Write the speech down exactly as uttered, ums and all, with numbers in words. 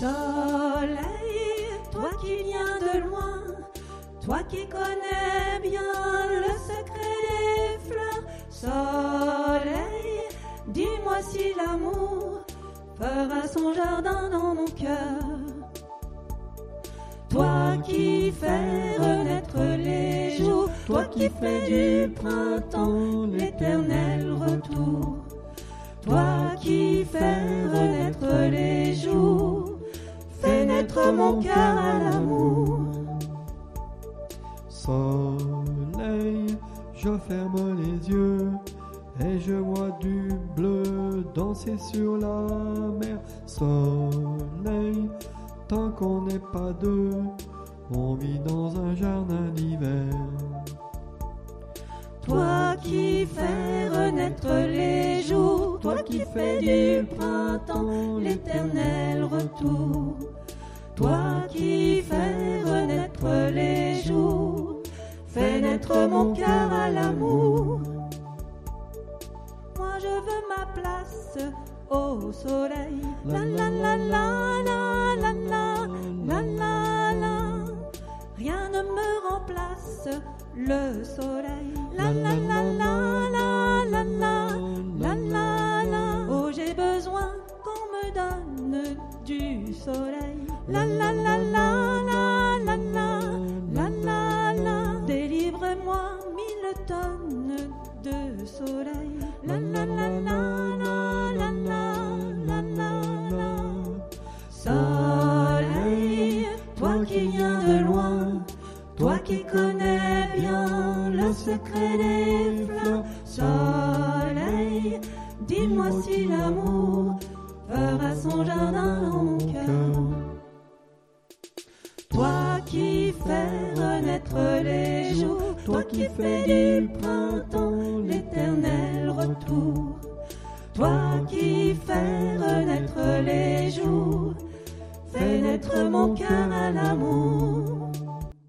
Soleil, toi qui viens de loin, toi qui connais bien le secret des fleurs. Soleil, dis-moi si l'amour fera son jardin dans mon cœur. Toi qui fais renaître les jours, toi qui fais du printemps l'éternel retour. Toi qui fais renaître les jours, fais naître mon cœur à l'amour. Soleil, je ferme les yeux et je vois du bleu danser sur la mer. Soleil, tant qu'on n'est pas deux, on vit dans un jardin d'hiver. Toi qui fais renaître les jours, toi qui fais du printemps l'éternel retour. Toi qui fais renaître les jours, fais naître mon cœur à l'amour. Moi je veux ma place au soleil. La la la la la la la la la la. Rien ne me remplace le soleil. La la la la la la la la la la. Oh j'ai besoin qu'on me donne du soleil. La la la la la la la la la la. Délivre-moi mille tonnes de soleil. La la la la la la la la la la. Soleil, toi qui viens de loin, toi qui connais bien le secret des fleurs. Soleil, dis-moi si l'amour fera son jardin dans mon cœur. Toi qui fais renaître les jours, toi qui fais du printemps l'éternel retour. Toi qui fais renaître les jours, fais naître mon cœur à l'amour.